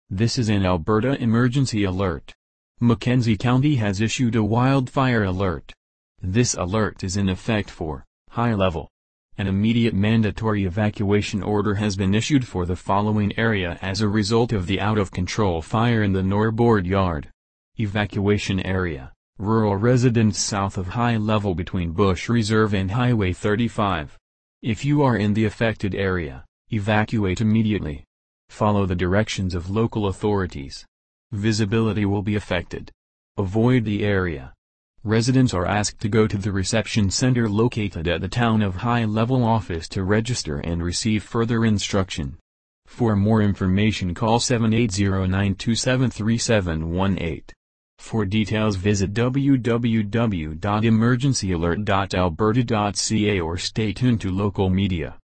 This is an Alberta emergency alert. Mackenzie County has issued a wildfire alert. This alert is in effect for high level. An immediate mandatory evacuation order has been issued for the following area as a result of the out-of-control fire in the Norbord Yard. Evacuation area: rural residents south of high level between Bush Reserve and Highway 35. If you are in the affected area, evacuate immediately. Follow the directions of local authorities. Visibility will be affected. Avoid the area. Residents are asked to go to the reception center located at the Town of High Level office to register and receive further instruction. For more information call 780-927-3718. For details visit www.emergencyalert.alberta.ca or stay tuned to local media.